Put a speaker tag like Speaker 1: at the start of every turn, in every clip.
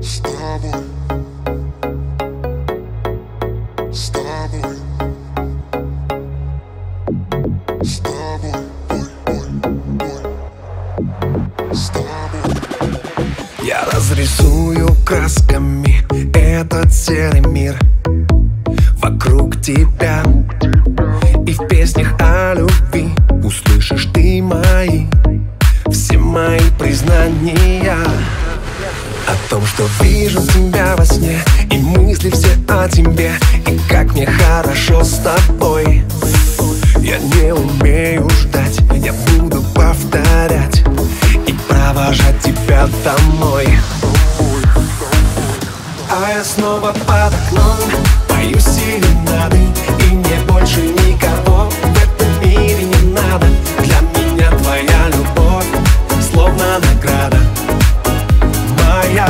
Speaker 1: С тобой, с тобой, с тобой, с тобой.
Speaker 2: Я разрисую красками этот серый мир вокруг тебя. И в песнях о любви услышишь ты мои, все мои признания о том, что вижу тебя во сне, и мысли все о тебе, и как мне хорошо с тобой. Я не умею ждать, я буду повторять и провожать тебя домой. А я снова под окном пою серенады, и мне больше никого в этом мире не надо. Для меня твоя любовь словно награда моя.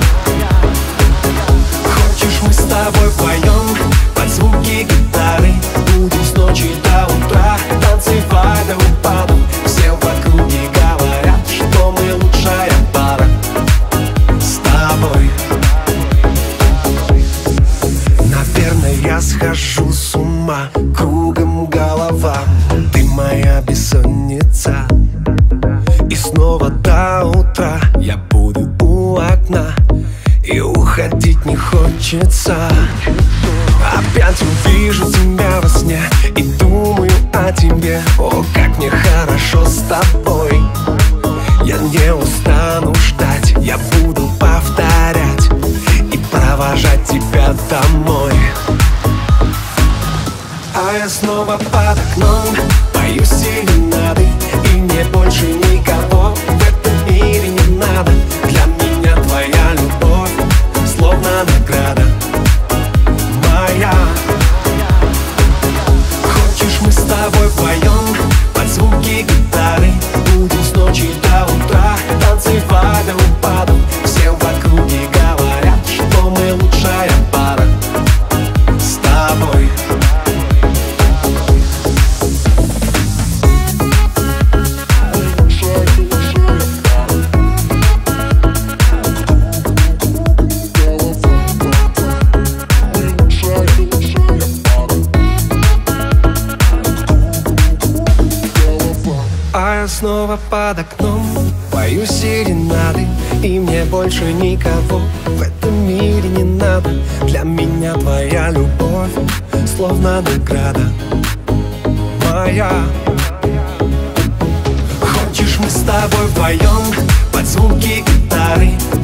Speaker 2: Хочешь, мы с тобой вдвоем под звуки гитары будем с ночи до утра танцевать до упаду. Все в округе говорят, что мы лучшая пара с тобой. Наверное, я схожу с ума, кругом голова, ты моя бессонница. И снова до утра я буду у окна, и уходить не хочется. Опять увижу тебя во сне и думаю о тебе. О, как мне хорошо с тобой. Я не устану ждать, я буду повторять и провожать тебя домой. А я снова под окном пою серенады, и мне больше никого в этом мире не надо. Для меня твоя любовь словно награда моя. Хочешь, мы с тобой вдвоем под звуки гитары будем с ночи до утра танцевать до упаду. Все в округе говорят, что мы лучшая пара с тобой. А я снова под окном пою серенады, и мне больше никого в этом мире не надо. Для меня твоя любовь словно награда моя. Хочешь, мы с тобой вдвоем под звуки гитары